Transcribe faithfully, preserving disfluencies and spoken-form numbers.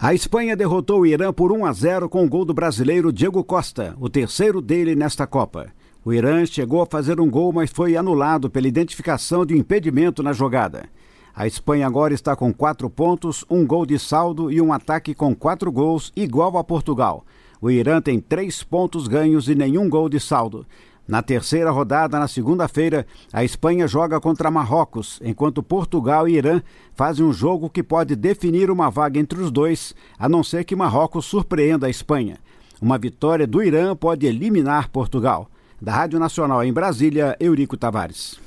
A Espanha derrotou o Irã por um a zero com o gol do brasileiro Diego Costa, o terceiro dele nesta Copa. O Irã chegou a fazer um gol, mas foi anulado pela identificação de um impedimento na jogada. A Espanha agora está com quatro pontos, um gol de saldo e um ataque com quatro gols, igual a Portugal. O Irã tem três pontos ganhos e nenhum gol de saldo. Na terceira rodada, na segunda-feira, a Espanha joga contra Marrocos, enquanto Portugal e Irã fazem um jogo que pode definir uma vaga entre os dois, a não ser que Marrocos surpreenda a Espanha. Uma vitória do Irã pode eliminar Portugal. Da Rádio Nacional em Brasília, Eurico Tavares.